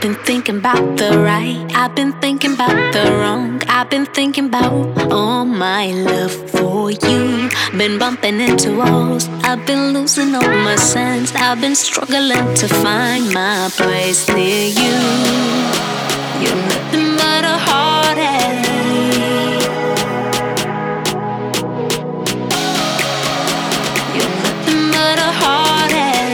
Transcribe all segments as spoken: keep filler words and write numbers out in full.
been thinking about the right, I've been thinking about the wrong, I've been thinking about all my love for you. Been bumping into walls, I've been losing all my sense, I've been struggling to find my place near you. You're nothing but a heartache. You're nothing but a heartache.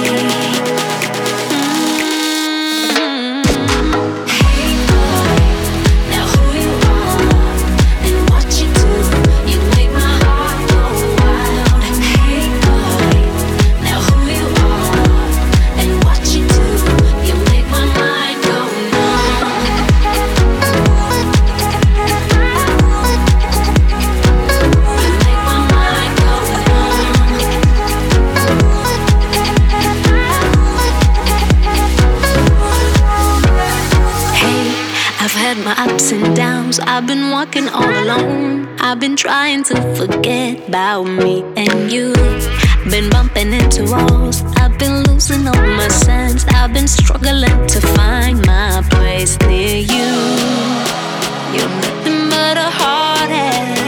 Mm-hmm. Hey boy, now who you are and what you do, you make my heart go wild. Hey boy, now who you are and what you do, you make my mind go numb. You make my mind go numb. Hey, I've had my ups and downs, I've been walking all alone, I've been trying to forget about me and you. Been bumping into walls, I've been losing all my sense, I've been struggling to find my place near you. You're nothing but a heartache.